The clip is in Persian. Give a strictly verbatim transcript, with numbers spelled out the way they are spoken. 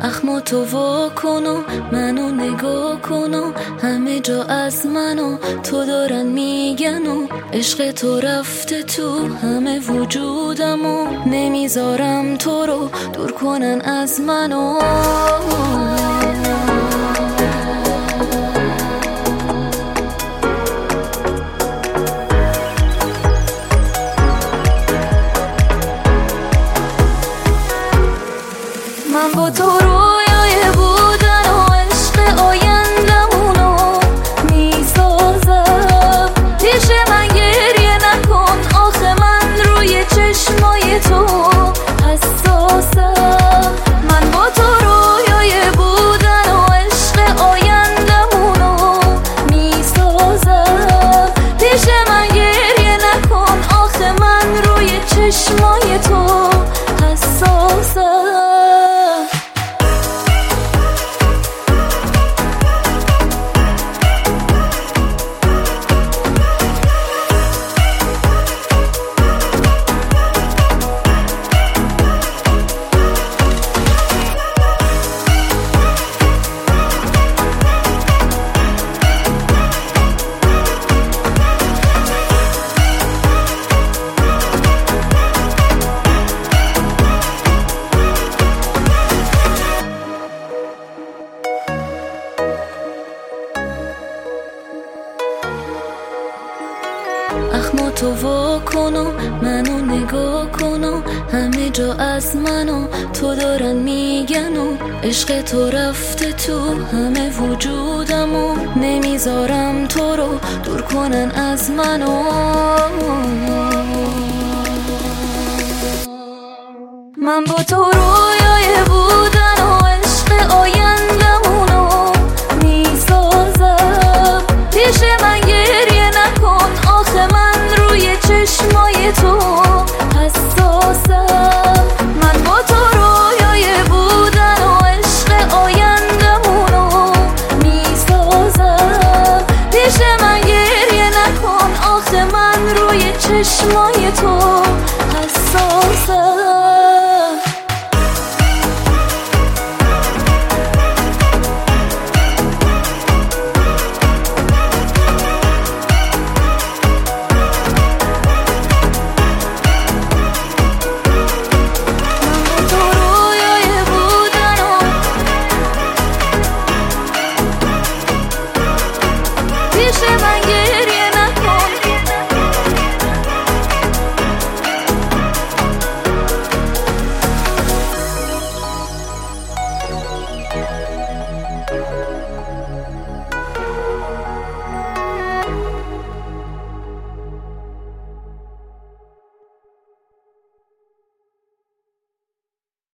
اخمو تو وا کن و منو نگاه کن و همه جا از منو تو دارن میگن و عشق تو رفته تو همه وجودم و نمیذارم تو رو دور کنن از منو. من با تو رویای بودن و عشق آیندمونو میسازم، پیش من گریه نکن آخه من روی چشمای تو حساسم. من با تو رویای بودن و عشق آیندمونو میسازم، پیش من گریه نکن آخه من روی چشمای تو حساسم. اخمو تو وا کن و منو نگاه کن و همه جا از منو تو دارن میگن و عشق تو رفته تو همه وجودم و نمیذارم تو رو دور کنن از منو. من با تو رویای بودن و عشق آیندمونو میسازم، پیش من گریه نکن آخه من روی چشمای تو حساسم. من با تو رویای بودن و عشق آیندمونو میسازم، پیش من گریه نکن آخه من روی چشمای تو حساسم.